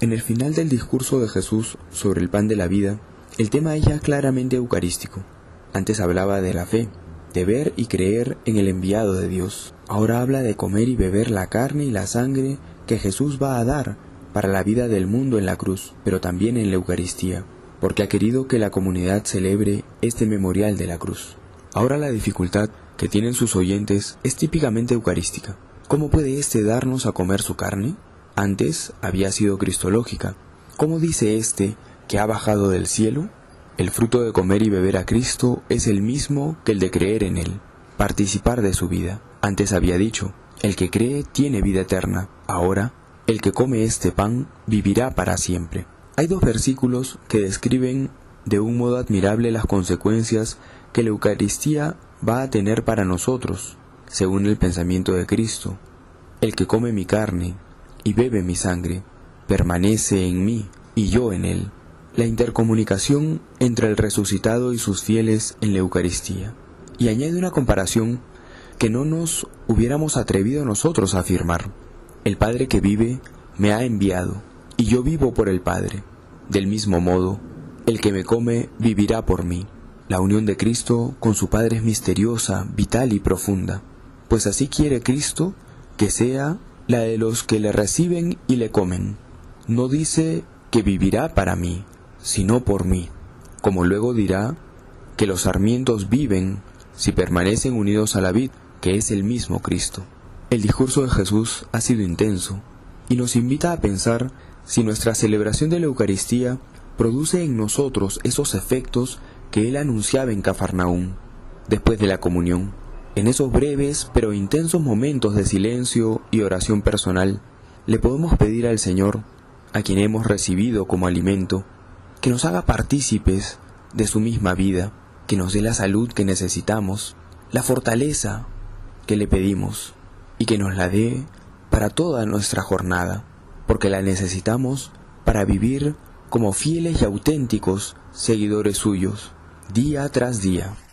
En el final del discurso de Jesús sobre el pan de la vida, el tema es ya claramente eucarístico. Antes hablaba de la fe, de ver y creer en el enviado de Dios. Ahora habla de comer y beber la carne y la sangre que Jesús va a dar para la vida del mundo en la cruz, pero también en la Eucaristía, porque ha querido que la comunidad celebre este memorial de la cruz. Ahora la dificultad que tienen sus oyentes es típicamente eucarística. ¿Cómo puede éste darnos a comer su carne? Antes había sido cristológica. ¿Cómo dice éste que ha bajado del cielo? El fruto de comer y beber a Cristo es el mismo que el de creer en Él, participar de su vida. Antes había dicho, el que cree tiene vida eterna. Ahora, el que come este pan vivirá para siempre. Hay dos versículos que describen de un modo admirable las consecuencias que la Eucaristía va a tener para nosotros, según el pensamiento de Cristo. El que come mi carne y bebe mi sangre, permanece en mí y yo en él. La intercomunicación entre el resucitado y sus fieles en la Eucaristía. Y añade una comparación que no nos hubiéramos atrevido nosotros a afirmar. El Padre que vive me ha enviado, y yo vivo por el Padre. Del mismo modo, el que me come vivirá por mí. La unión de Cristo con su Padre es misteriosa, vital y profunda, pues así quiere Cristo que sea la de los que le reciben y le comen. No dice que vivirá para mí, sino por mí, como luego dirá que los sarmientos viven si permanecen unidos a la vid, que es el mismo Cristo. El discurso de Jesús ha sido intenso y nos invita a pensar si nuestra celebración de la Eucaristía produce en nosotros esos efectos que Él anunciaba en Cafarnaúm. Después de la comunión, en esos breves pero intensos momentos de silencio y oración personal, le podemos pedir al Señor, a quien hemos recibido como alimento, que nos haga partícipes de su misma vida, que nos dé la salud que necesitamos, la fortaleza que le pedimos, y que nos la dé para toda nuestra jornada, porque la necesitamos para vivir como fieles y auténticos seguidores suyos, día tras día.